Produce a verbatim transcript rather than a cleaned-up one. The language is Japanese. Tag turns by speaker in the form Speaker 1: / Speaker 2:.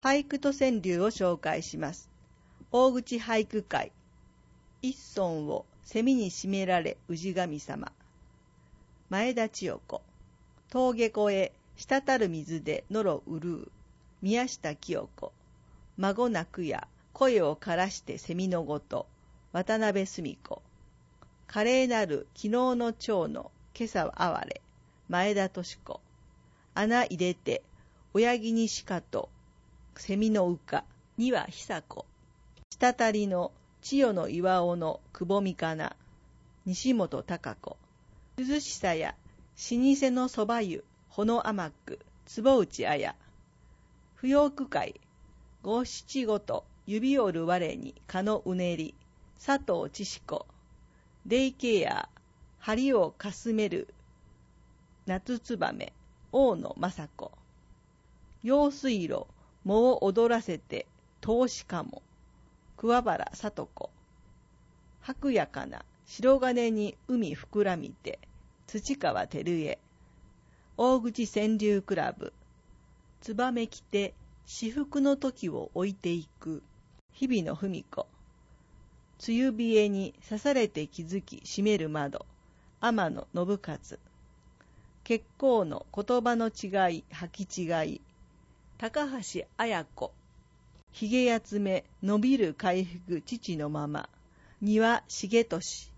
Speaker 1: 俳句と川柳を紹介します。大口俳句会。一村を蝉に締められ氏神様。前田千代子。峠越え滴る水でのろうるう。宮下清子。孫泣くや声を枯らして蝉のごと。渡辺澄子。華麗なる昨日の蝶の今朝は哀れ。前田敏子。穴入れて親木にしかと蝉の羽化には久子。滴りの千代の岩尾のくぼみかな西本孝子。涼しさや老舗のそば湯ほの甘く坪内綾。不要区会五七五と指折る我に蚊のうねり佐藤千子子。デイケア針をかすめる夏つばめ大野雅子。用水路藻を踊らせて投資かも桑原聡子。白やかな白金に海膨らみて土川照江。大口川柳クラブ。つばめ着て至福の時を置いていく日々の文子。梅雨冷えに刺されて気づき閉める窓天野信勝。結構の言葉の違い履き違い高橋綾子。ひげや爪伸びる回復父のまま丹羽重俊。